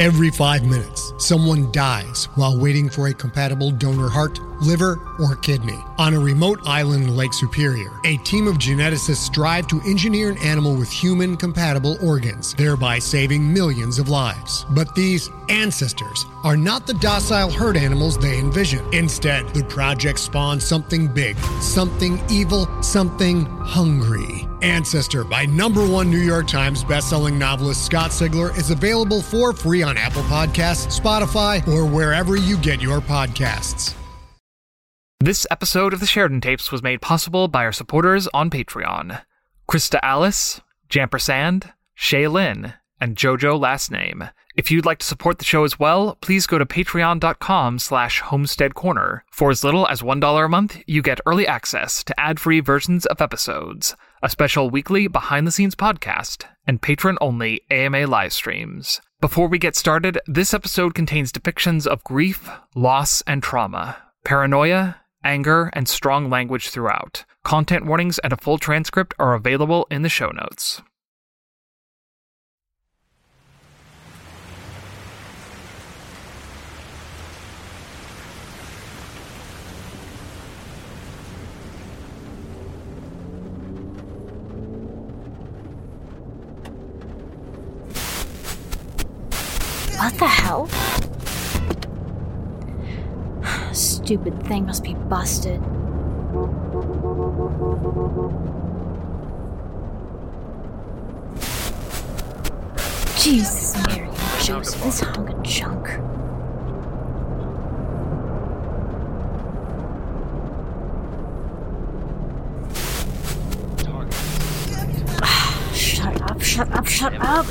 Every 5 minutes, someone dies while waiting for a compatible donor heart, liver, or kidney. On a remote island in Lake Superior, a team of geneticists strive to engineer an animal with human-compatible organs, thereby saving millions of lives. But these ancestors are not the docile herd animals they envision. Instead, the project spawns something big, something evil, something hungry. Ancestor by #1 New York Times bestselling novelist Scott Sigler is available for free on Apple Podcasts, Spotify, or wherever you get your podcasts. This episode of the Sheridan Tapes was made possible by our supporters on Patreon. Krista Alice, Jampersand, Shay Lynn, and Jojo last name. If you'd like to support the show as well, please go to patreon.com/homesteadcorner. For as little as $1 a month, you get early access to ad-free versions of episodes, a special weekly behind-the-scenes podcast, and patron-only AMA live streams. Before we get started, this episode contains depictions of grief, loss, and trauma, paranoia, anger, and strong language throughout. Content warnings and a full transcript are available in the show notes. What the hell? Stupid thing must be busted. Jesus, Mary and Joseph, this hunk of junk. Shut up.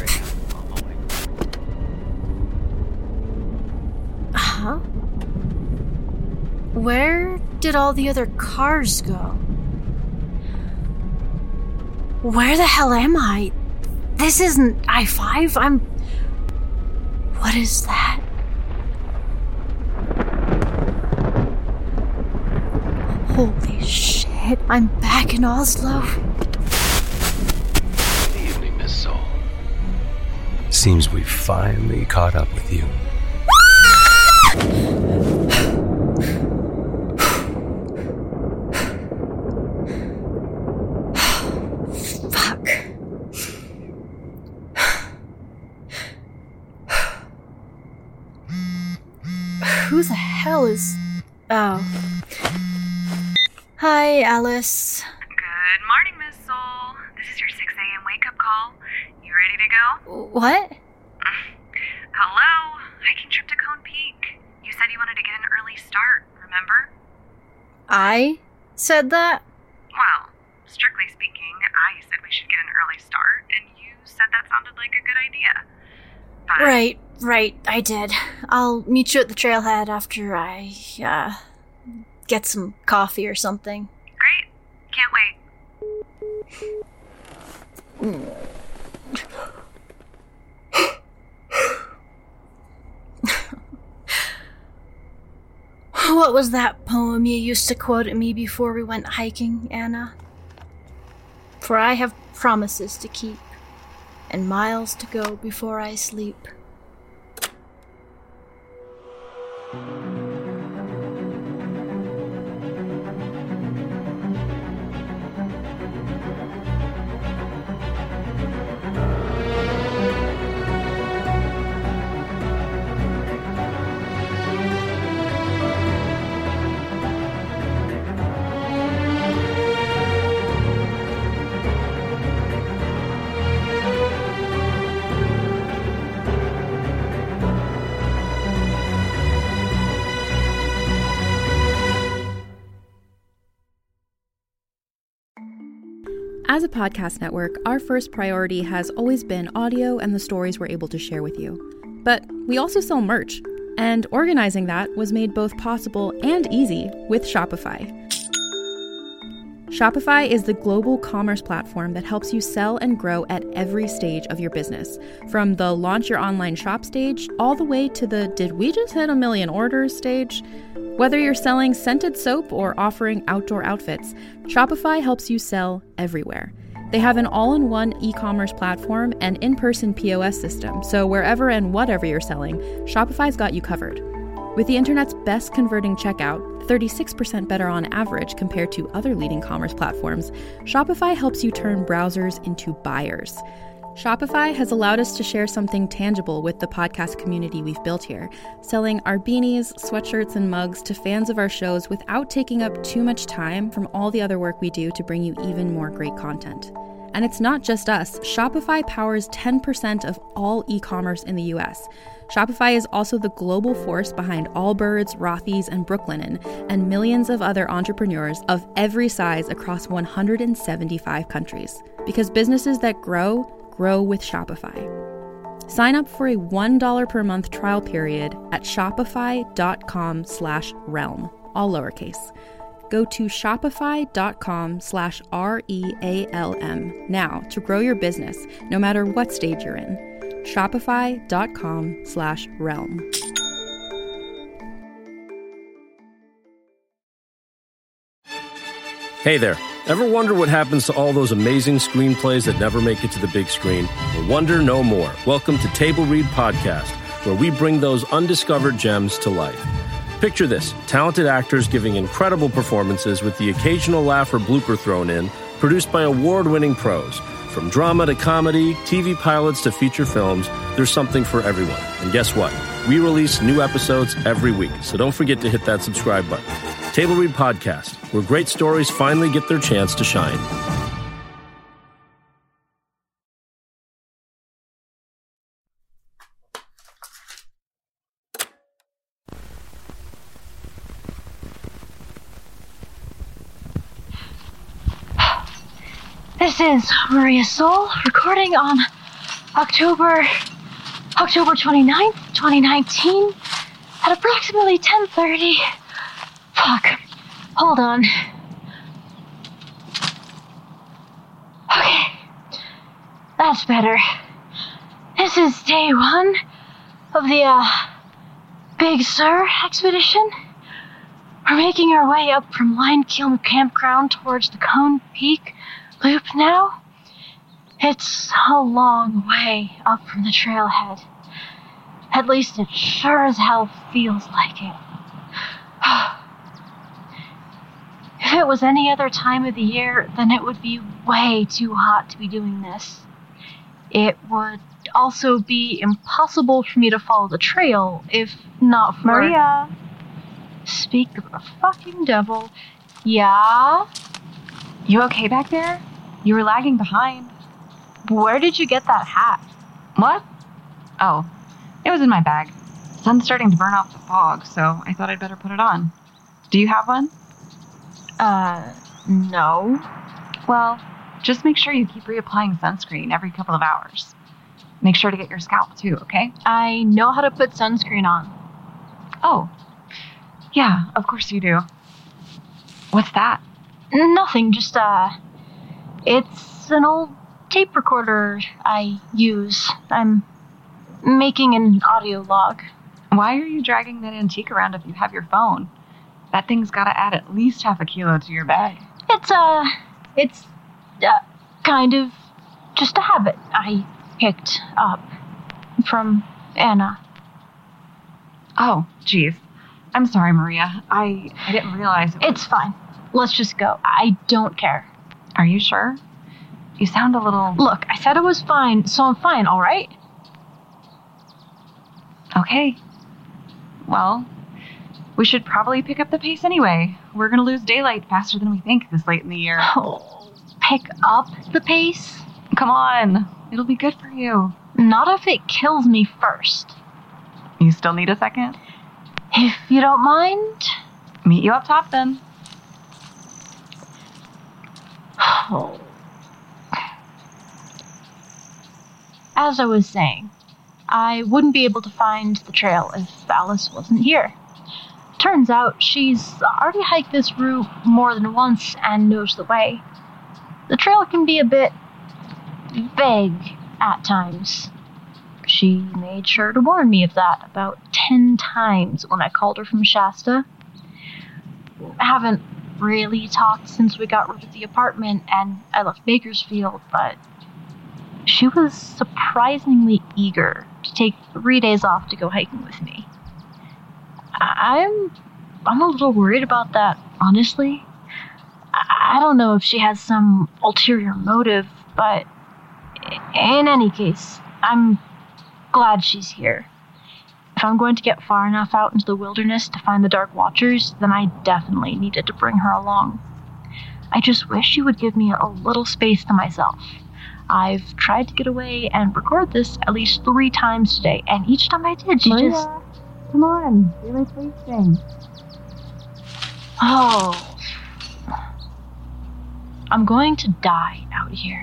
Huh? Where did all the other cars go? Where the hell am I? This isn't I-5. What is that? Holy shit, I'm back in Oslo. Good evening, Miss Soul. Seems we finally caught up with you. Fuck. Who the hell is... Oh. Hi, Alice. Good morning, Miss Soul. This is your 6 a.m. wake-up call. You ready to go? What? Hello? Hiking trip to Cone Peak. You said you wanted to get an early start, remember? I said that? Well, strictly speaking, I said we should get an early start, and you said that sounded like a good idea. But Right, I did. I'll meet you at the trailhead after I, get some coffee or something. Great. Can't wait. What was that poem you used to quote at me before we went hiking, Anna? For I have promises to keep, and miles to go before I sleep. As a podcast network, our first priority has always been audio and the stories we're able to share with you. But we also sell merch, and organizing that was made both possible and easy with Shopify. Shopify is the global commerce platform that helps you sell and grow at every stage of your business, from the launch your online shop stage all the way to the did we just hit 1 million orders stage. Whether you're selling scented soap or offering outdoor outfits, Shopify helps you sell everywhere. They have an all-in-one e-commerce platform and in-person POS system, so wherever and whatever you're selling, Shopify's got you covered. With the internet's best converting checkout, 36% better on average compared to other leading commerce platforms, Shopify helps you turn browsers into buyers. Shopify has allowed us to share something tangible with the podcast community we've built here, selling our beanies, sweatshirts, and mugs to fans of our shows without taking up too much time from all the other work we do to bring you even more great content. And it's not just us. Shopify powers 10% of all e-commerce in the US. Shopify is also the global force behind Allbirds, Rothy's, and Brooklinen, and millions of other entrepreneurs of every size across 175 countries. Because businesses that grow with Shopify. Sign up for a $1 per month trial period at shopify.com/realm, all lowercase. Go to shopify.com/REALM now to grow your business, no matter what stage you're in. Shopify.com/realm. Hey there. Ever wonder what happens to all those amazing screenplays that never make it to the big screen? Well, wonder no more. Welcome to Table Read Podcast, where we bring those undiscovered gems to life. Picture this, talented actors giving incredible performances with the occasional laugh or blooper thrown in, produced by award-winning pros. From drama to comedy, TV pilots to feature films, there's something for everyone. And guess what? We release new episodes every week, so don't forget to hit that subscribe button. Table Read Podcast, where great stories finally get their chance to shine. This is Maria Soul, recording on October 29th, 2019, at approximately 10:30. Fuck. Hold on. Okay. That's better. This is day one of the, Big Sur expedition. We're making our way up from Limekiln Campground towards the Cone Peak Loop now. It's a long way up from the trailhead. At least it sure as hell feels like it. If it was any other time of the year, then it would be way too hot to be doing this. It would also be impossible for me to follow the trail if not for... Maria! Speak of the fucking devil. Yeah? You okay back there? You were lagging behind. Where did you get that hat? What? Oh, it was in my bag. The sun's starting to burn off the fog, so I thought I'd better put it on. Do you have one? No. Well, just make sure you keep reapplying sunscreen every couple of hours. Make sure to get your scalp too, okay? I know how to put sunscreen on. Oh. Yeah, of course you do. What's that? Nothing, just, it's an old tape recorder I use. I'm making an audio log. Why are you dragging that antique around if you have your phone? That thing's gotta add at least half a kilo to your bag. It's kind of just a habit I picked up from Anna. Oh, geez. I'm sorry, Maria. I didn't realize it was... It's fine. Let's just go. I don't care. Are you sure? You sound a little... Look, I said it was fine, so I'm fine, all right? Okay. Well, we should probably pick up the pace anyway. We're gonna lose daylight faster than we think this late in the year. Oh, pick up the pace? Come on. It'll be good for you. Not if it kills me first. You still need a second? If you don't mind. Meet you up top then. Oh. As I was saying, I wouldn't be able to find the trail if Alice wasn't here. Turns out she's already hiked this route more than once and knows the way. The trail can be a bit vague at times. She made sure to warn me of that about 10 times when I called her from Shasta. Haven't really talked since we got rid of the apartment and I left Bakersfield, but she was surprisingly eager to take 3 days off to go hiking with me. I'm a little worried about that, honestly. I don't know if she has some ulterior motive, but in any case, I'm glad she's here. If I'm going to get far enough out into the wilderness to find the Dark Watchers, then I definitely needed to bring her along. I just wish she would give me a little space to myself. I've tried to get away and record this at least 3 times today, and each time I did, she Maria, just... Come on, you're sleeping. Oh. I'm going to die out here.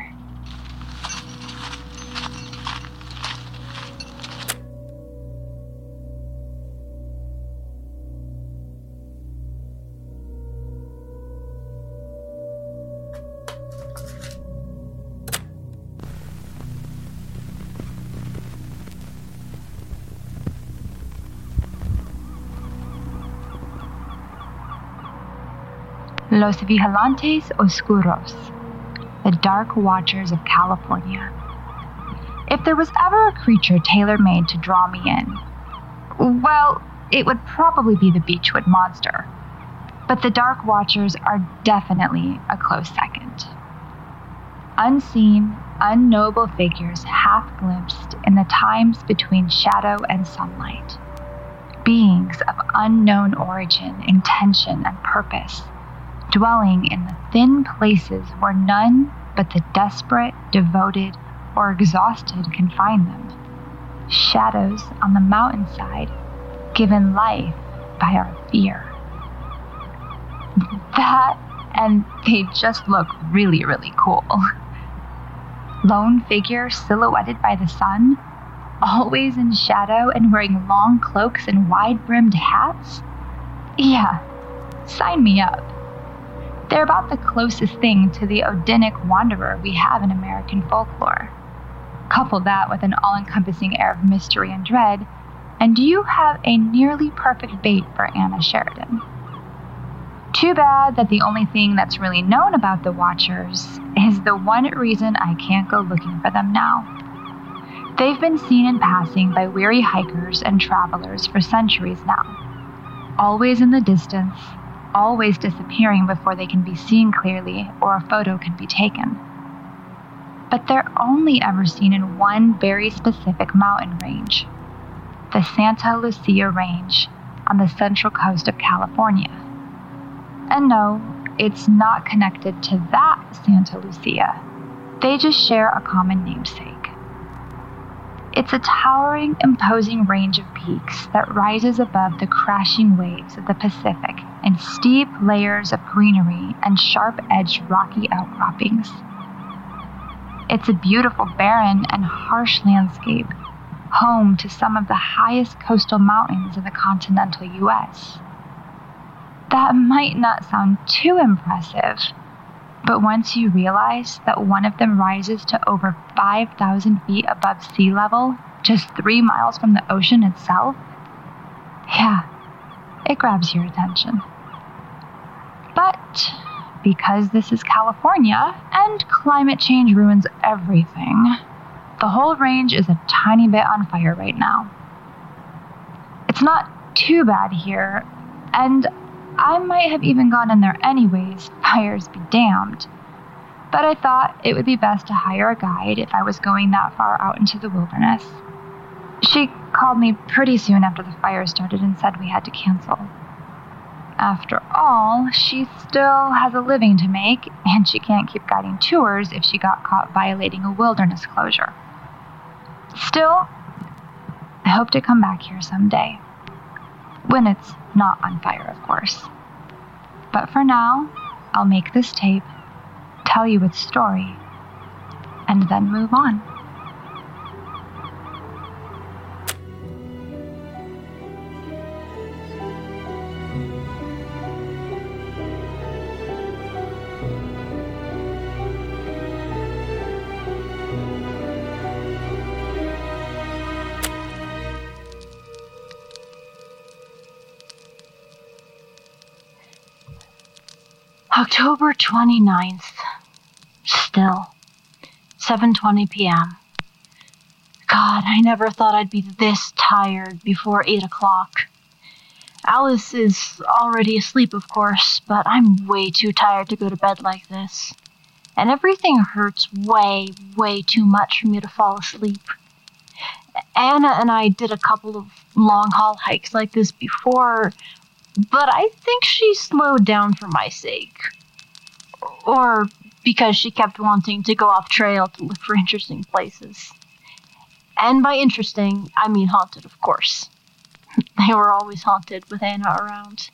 Los Vigilantes Oscuros, the Dark Watchers of California. If there was ever a creature tailor-made to draw me in, well, it would probably be the Beechwood Monster. But the Dark Watchers are definitely a close second. Unseen, unknowable figures half-glimpsed in the times between shadow and sunlight. Beings of unknown origin, intention, and purpose, dwelling in the thin places where none but the desperate, devoted, or exhausted can find them. Shadows on the mountainside, given life by our fear. That, and they just look really, really cool. Lone figure silhouetted by the sun, always in shadow and wearing long cloaks and wide-brimmed hats? Yeah, sign me up. They're about the closest thing to the Odinic wanderer we have in American folklore. Couple that with an all-encompassing air of mystery and dread, and you have a nearly perfect bait for Anna Sheridan. Too bad that the only thing that's really known about the Watchers is the one reason I can't go looking for them now. They've been seen in passing by weary hikers and travelers for centuries now. Always in the distance, always disappearing before they can be seen clearly or a photo can be taken. But they're only ever seen in one very specific mountain range, the Santa Lucia Range on the central coast of California. And no, it's not connected to that Santa Lucia. They just share a common namesake. It's a towering, imposing range of peaks that rises above the crashing waves of the Pacific in steep layers of greenery and sharp-edged rocky outcroppings. It's a beautiful, barren, and harsh landscape, home to some of the highest coastal mountains in the continental U.S. That might not sound too impressive, but once you realize that one of them rises to over 5,000 feet above sea level, just 3 miles from the ocean itself, yeah, it grabs your attention. But because this is California, and climate change ruins everything, the whole range is a tiny bit on fire right now. It's not too bad here, and I might have even gone in there anyways, fires be damned. But I thought it would be best to hire a guide if I was going that far out into the wilderness. She called me pretty soon after the fire started and said we had to cancel. After all, she still has a living to make, and she can't keep guiding tours if she got caught violating a wilderness closure. Still, I hope to come back here someday. When it's not on fire, of course. But for now, I'll make this tape, tell you its story, and then move on. October 29th. Still. 7:20 p.m. God, I never thought I'd be this tired before 8 o'clock. Alice is already asleep, of course, but I'm way too tired to go to bed like this. And everything hurts way, way too much for me to fall asleep. Anna and I did a couple of long-haul hikes like this before, but I think she slowed down for my sake. Or because she kept wanting to go off trail to look for interesting places. And by interesting, I mean haunted, of course. They were always haunted with Anna around.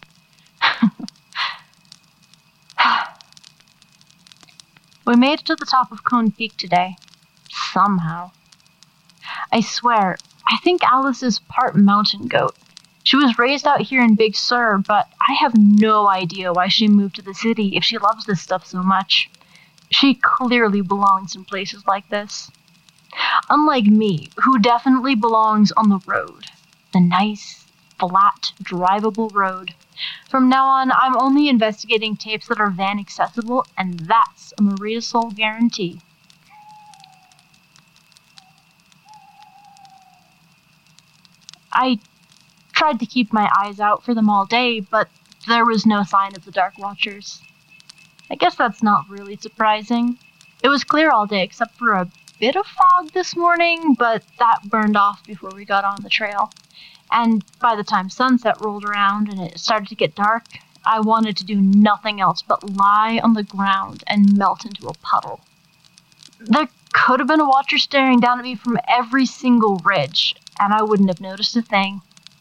We made it to the top of Cone Peak today. Somehow. I swear, I think Alice is part mountain goat. She was raised out here in Big Sur, but I have no idea why she moved to the city if she loves this stuff so much. She clearly belongs in places like this. Unlike me, who definitely belongs on the road. The nice, flat, drivable road. From now on, I'm only investigating tapes that are van accessible, and that's a Maria Soul guarantee. I tried to keep my eyes out for them all day, but there was no sign of the Dark Watchers. I guess that's not really surprising. It was clear all day except for a bit of fog this morning, but that burned off before we got on the trail. And by the time sunset rolled around and it started to get dark, I wanted to do nothing else but lie on the ground and melt into a puddle. There could have been a watcher staring down at me from every single ridge, and I wouldn't have noticed a thing.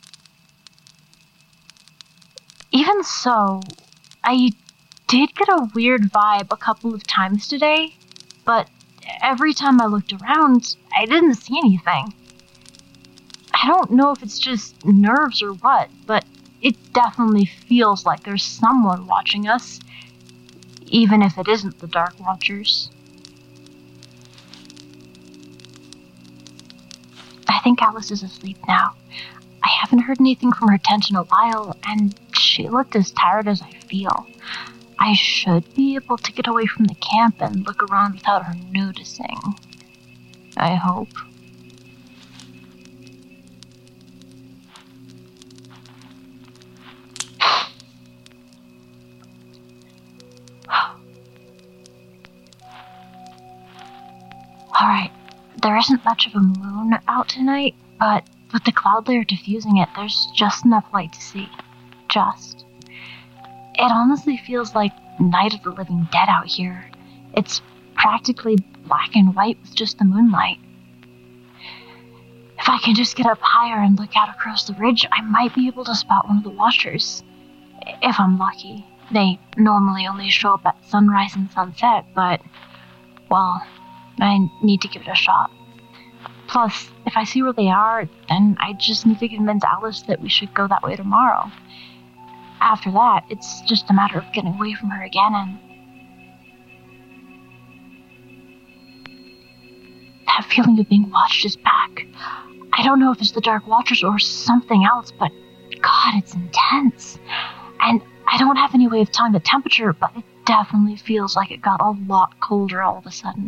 Even so, I did get a weird vibe a couple of times today, but every time I looked around, I didn't see anything. I don't know if it's just nerves or what, but it definitely feels like there's someone watching us, even if it isn't the Dark Watchers. I think Alice is asleep now. I haven't heard anything from her tent in a while, and she looked as tired as I feel. I should be able to get away from the camp and look around without her noticing. I hope. Alright, there isn't much of a moon out tonight, but with the cloud layer diffusing it, there's just enough light to see. Just. It honestly feels like Night of the Living Dead out here. It's practically black and white with just the moonlight. If I can just get up higher and look out across the ridge, I might be able to spot one of the watchers. If I'm lucky. They normally only show up at sunrise and sunset, but, well, I need to give it a shot. Plus, if I see where they are, then I just need to convince Alice that we should go that way tomorrow. After that, it's just a matter of getting away from her again and... That feeling of being watched is back. I don't know if it's the Dark Watchers or something else, but God, it's intense. And I don't have any way of telling the temperature, but it definitely feels like it got a lot colder all of a sudden.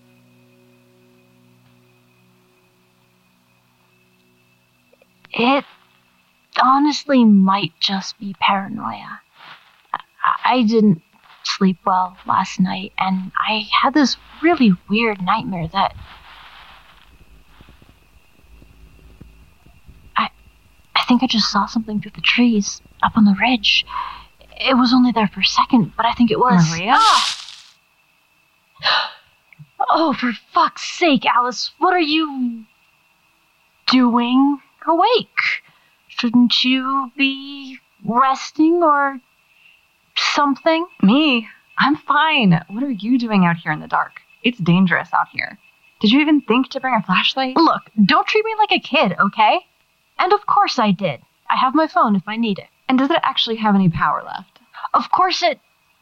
It honestly might just be paranoia. I didn't sleep well last night, and I had this really weird nightmare that... I think I just saw something through the trees up on the ridge. It was only there for a second, but I think it was... Maria? Oh, for fuck's sake, Alice, what are you... doing awake? Shouldn't you be resting or something? Me? I'm fine. What are you doing out here in the dark? It's dangerous out here. Did you even think to bring a flashlight? Look, don't treat me like a kid, okay? And of course I did. I have my phone if I need it. And does it actually have any power left? Of course it...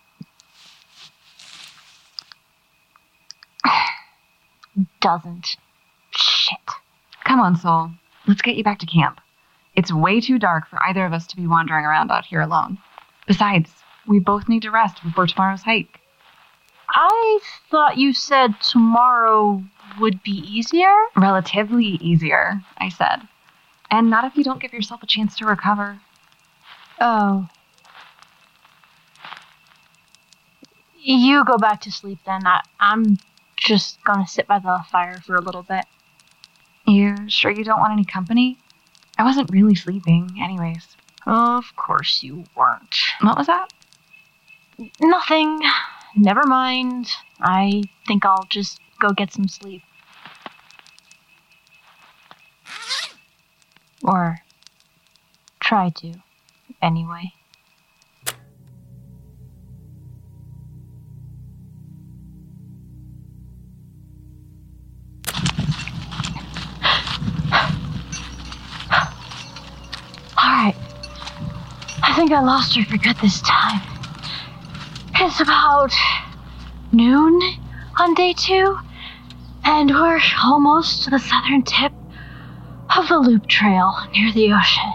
doesn't. Shit. Come on, Soul. Let's get you back to camp. It's way too dark for either of us to be wandering around out here alone. Besides, We both need to rest before tomorrow's hike. I thought you said tomorrow would be easier? Relatively easier, I said. And not if you don't give yourself a chance to recover. Oh. You go back to sleep then. I'm just gonna sit by the fire for a little bit. You sure you don't want any company? I wasn't really sleeping, anyways. Of course you weren't. What was that? Nothing. Never mind. I think I'll just go get some sleep. Or try to, anyway. Alright. I think I lost her for good this time. It's about noon on day 2, and we're almost to the southern tip of the Loop Trail near the ocean.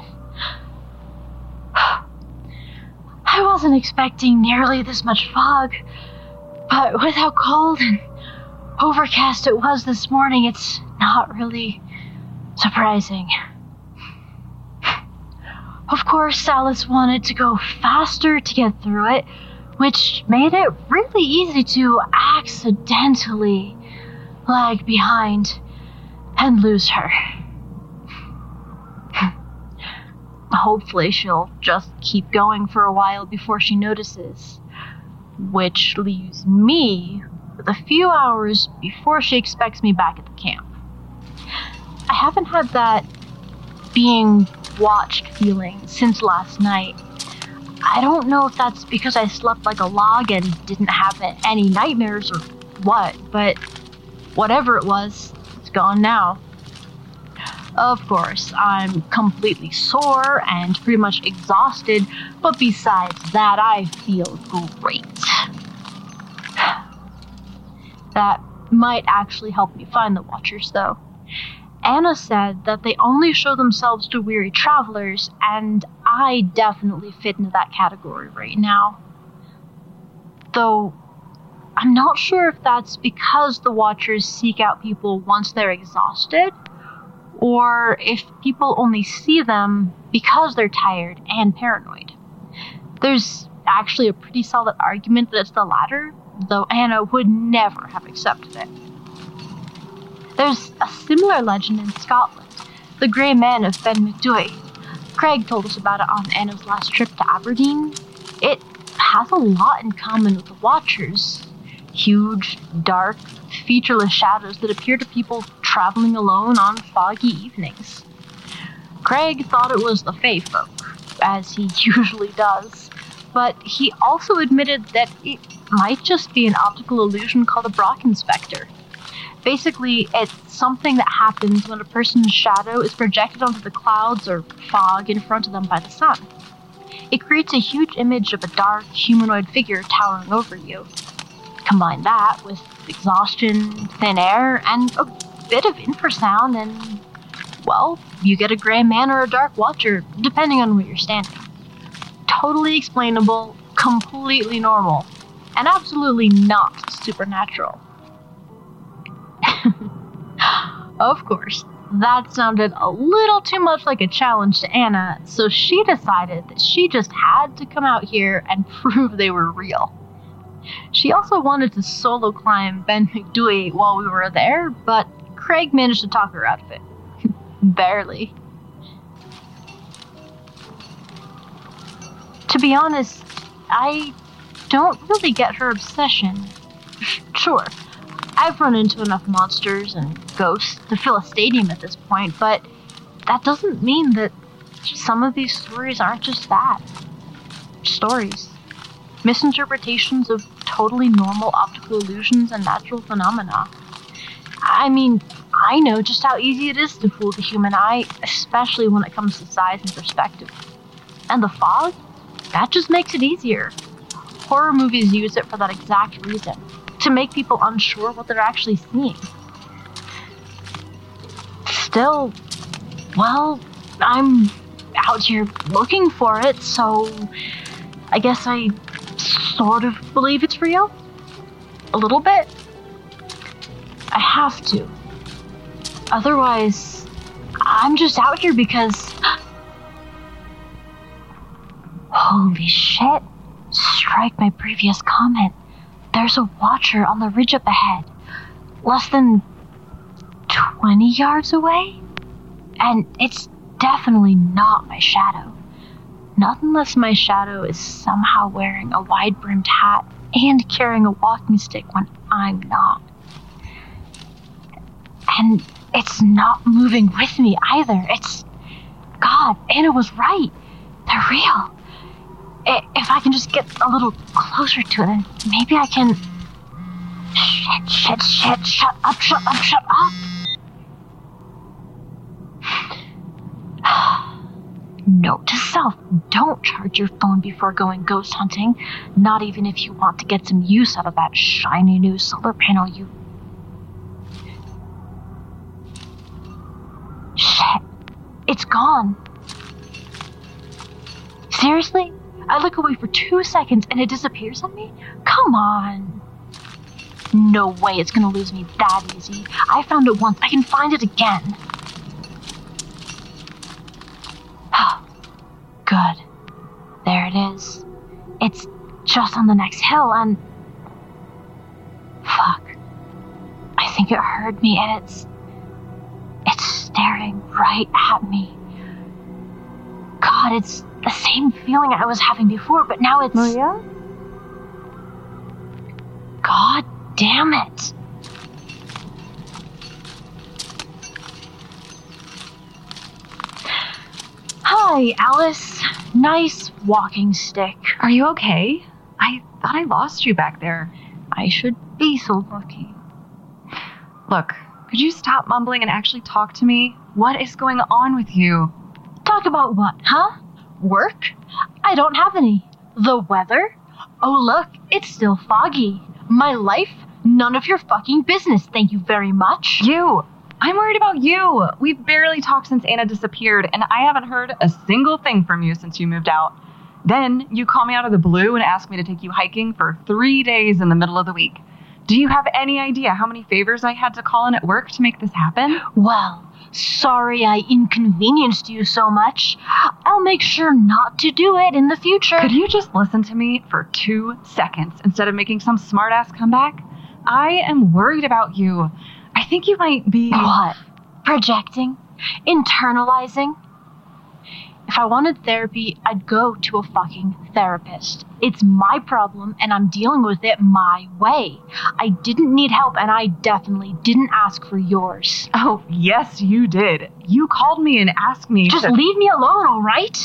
I wasn't expecting nearly this much fog, but with how cold and overcast it was this morning, it's not really surprising. Of course, Alice wanted to go faster to get through it, which made it really easy to accidentally lag behind and lose her. Hopefully she'll just keep going for a while before she notices, which leaves me with a few hours before she expects me back at the camp. I haven't had that being watched feeling since last night. I don't know if that's because I slept like a log and didn't have any nightmares or what, but whatever it was, it's gone now. Of course, I'm completely sore and pretty much exhausted, but besides that, I feel great. That might actually help me find the Watchers, though. Anna said that they only show themselves to weary travelers, and I definitely fit into that category right now. Though, I'm not sure if that's because the Watchers seek out people once they're exhausted, or if people only see them because they're tired and paranoid. There's actually a pretty solid argument that it's the latter, though Anna would never have accepted it. There's a similar legend in Scotland, the Grey Men of Ben Macdui. Craig told us about it on Anna's last trip to Aberdeen. It has a lot in common with the Watchers. Huge, dark, featureless shadows that appear to people traveling alone on foggy evenings. Craig thought it was the Fae folk, as he usually does, but he also admitted that it might just be an optical illusion called a Brocken Spectre. Basically, it's something that happens when a person's shadow is projected onto the clouds or fog in front of them by the sun. It creates a huge image of a dark, humanoid figure towering over you. Combine that with exhaustion, thin air, and a bit of infrasound, and, well, you get a Grey Man or a Dark Watcher, depending on where you're standing. Totally explainable, completely normal, and absolutely not supernatural. Of course, that sounded a little too much like a challenge to Anna, so she decided that she just had to come out here and prove they were real. She also wanted to solo climb Ben Macdui while we were there, but Craig managed to talk her out of it. Barely. To be honest, I don't really get her obsession. Sure, I've run into enough monsters and ghosts to fill a stadium at this point, but that doesn't mean that some of these stories aren't just that. Stories. Misinterpretations of totally normal optical illusions and natural phenomena. I mean, I know just how easy it is to fool the human eye, especially when it comes to size and perspective. And the fog? That just makes it easier. Horror movies use it for that exact reason, to make people unsure what they're actually seeing. Still, well, I'm out here looking for it, so I guess I sort of believe it's real. A little bit. I have to. Otherwise, I'm just out here because... Holy shit. Strike my previous comment. There's a watcher on the ridge up ahead. Less than 20 yards away? And it's definitely not my shadow. Not unless my shadow is somehow wearing a wide-brimmed hat and carrying a walking stick when I'm not. And it's not moving with me either. God, Anna was right. They're real. If I can just get a little closer to it, then maybe I can... Shit, shut up. Note to self, don't charge your phone before going ghost hunting, not even if you want to get some use out of that shiny new solar panel you... Shit, it's gone. Seriously? I look away for 2 seconds and it disappears on me? Come on. No way it's gonna lose me that easy. I found it once, I can find it again. Good. There it is. It's just on the next hill and... Fuck. I think it heard me and it's staring right at me. God, it's the same feeling I was having before, but now it's... Maria? God damn it. Hi, Alice. Nice walking stick. Are you okay? I thought I lost you back there. I should be so lucky. Look, could you stop mumbling and actually talk to me? What is going on with you? Talk about what, huh? Work? I don't have any. The weather? Oh look, it's still foggy. My life? None of your fucking business, thank you very much. You! I'm worried about you. We've barely talked since Anna disappeared, and I haven't heard a single thing from you since you moved out. Then you call me out of the blue and ask me to take you hiking for 3 days in the middle of the week. Do you have any idea how many favors I had to call in at work to make this happen? Well, sorry I inconvenienced you so much. I'll make sure not to do it in the future. Could you just listen to me for 2 seconds instead of making some smart-ass comeback? I am worried about you. I think you might be... What? Projecting? Internalizing? If I wanted therapy, I'd go to a fucking therapist. It's my problem, and I'm dealing with it my way. I didn't need help, and I definitely didn't ask for yours. Oh, yes, you did. You called me and asked me Just leave me alone, all right?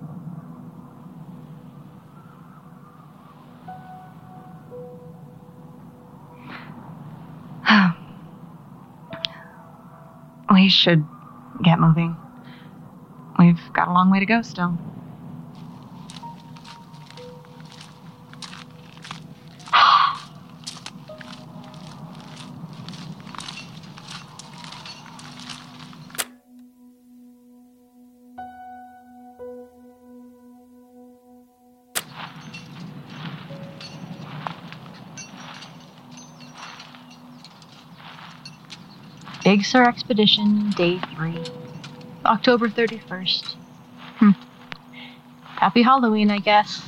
We should get moving. We've got a long way to go still. Big Sur Expedition, Day 3. October 31st. Happy Halloween, I guess.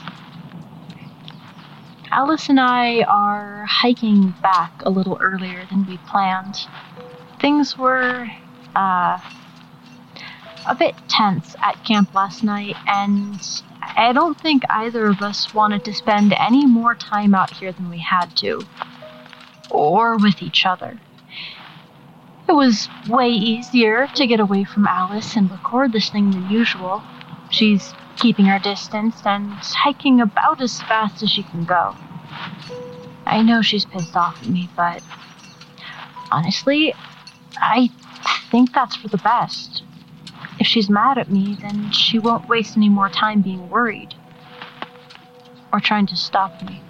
Alice and I are hiking back a little earlier than we planned. Things were, a bit tense at camp last night, and I don't think either of us wanted to spend any more time out here than we had to. Or with each other. It was way easier to get away from Alice and record this thing than usual. She's keeping her distance and hiking about as fast as she can go. I know she's pissed off at me, but honestly, I think that's for the best. If she's mad at me, then she won't waste any more time being worried or trying to stop me.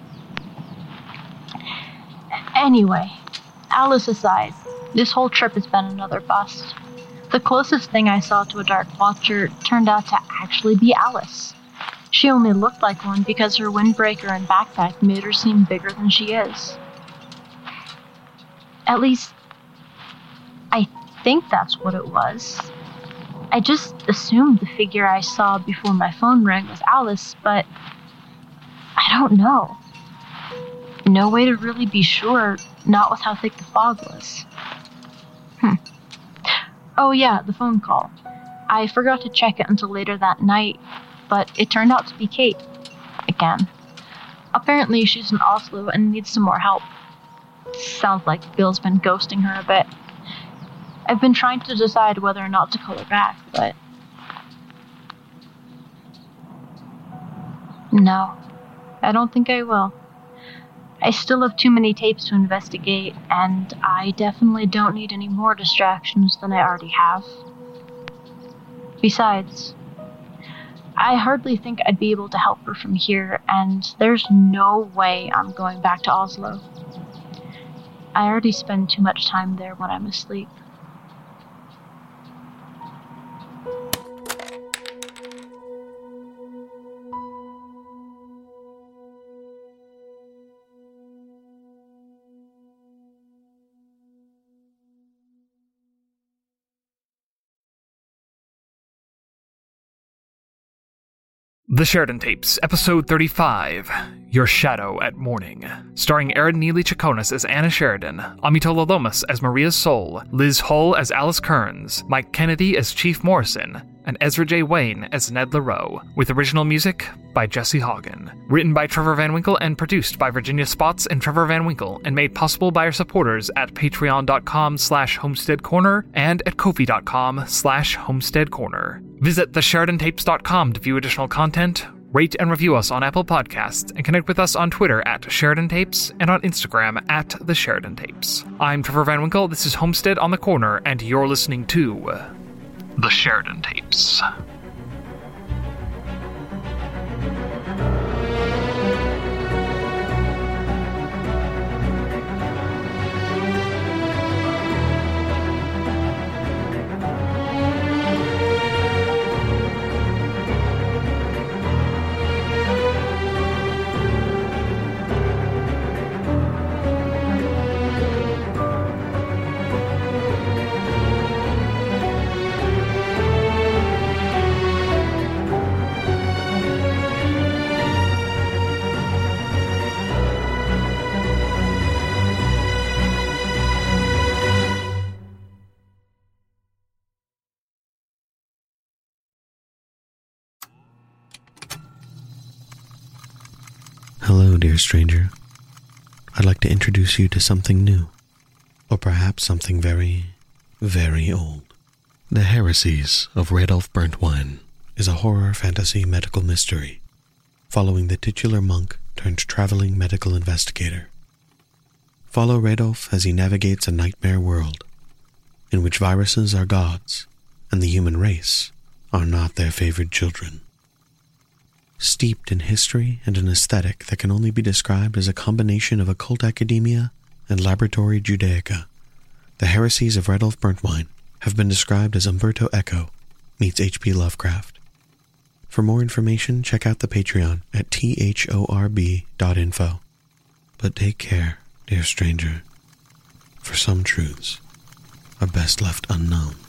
Anyway, Alice aside, this whole trip has been another bust. The closest thing I saw to a Dark Watcher turned out to actually be Alice. She only looked like one because her windbreaker and backpack made her seem bigger than she is. At least, I think that's what it was. I just assumed the figure I saw before my phone rang was Alice, but I don't know. No way to really be sure, not with how thick the fog was. Oh yeah, the phone call. I forgot to check it until later that night, but it turned out to be Kate. Again. Apparently she's in Oslo and needs some more help. Sounds like Bill's been ghosting her a bit. I've been trying to decide whether or not to call her back, but... No, I don't think I will. I still have too many tapes to investigate, and I definitely don't need any more distractions than I already have. Besides, I hardly think I'd be able to help her from here, and there's no way I'm going back to Oslo. I already spend too much time there when I'm asleep. The Sheridan Tapes, Episode 35, Your Shadow at Morning, starring Erin Neely Chaconis as Anna Sheridan, Amitola Lomas as Maria's Soul, Liz Hull as Alice Kearns, Mike Kennedy as Chief Morrison, and Ezra J. Wayne as Ned LaRoe, with original music by Jesse Hagen. Written by Trevor Van Winkle and produced by Virginia Spots and Trevor Van Winkle, and made possible by our supporters at patreon.com/homesteadcorner and at ko-fi.com/homesteadcorner. Visit thesheridantapes.com to view additional content, rate and review us on Apple Podcasts, and connect with us on Twitter at Sheridan Tapes and on Instagram at The Sheridan Tapes. I'm Trevor Van Winkle, this is Homestead on the Corner, and you're listening to The Sheridan Tapes. Hello, dear stranger. I'd like to introduce you to something new, or perhaps something very, very old. The Heresies of Radolf Burntwine is a horror fantasy medical mystery following the titular monk turned traveling medical investigator. Follow Radolf as he navigates a nightmare world in which viruses are gods and the human race are not their favored children. Steeped in history and an aesthetic that can only be described as a combination of occult academia and laboratory Judaica, the Heresies of Radolf Burntwine have been described as Umberto Eco meets H.P. Lovecraft. For more information, check out the Patreon at thorb.info. But take care, dear stranger, for some truths are best left unknown.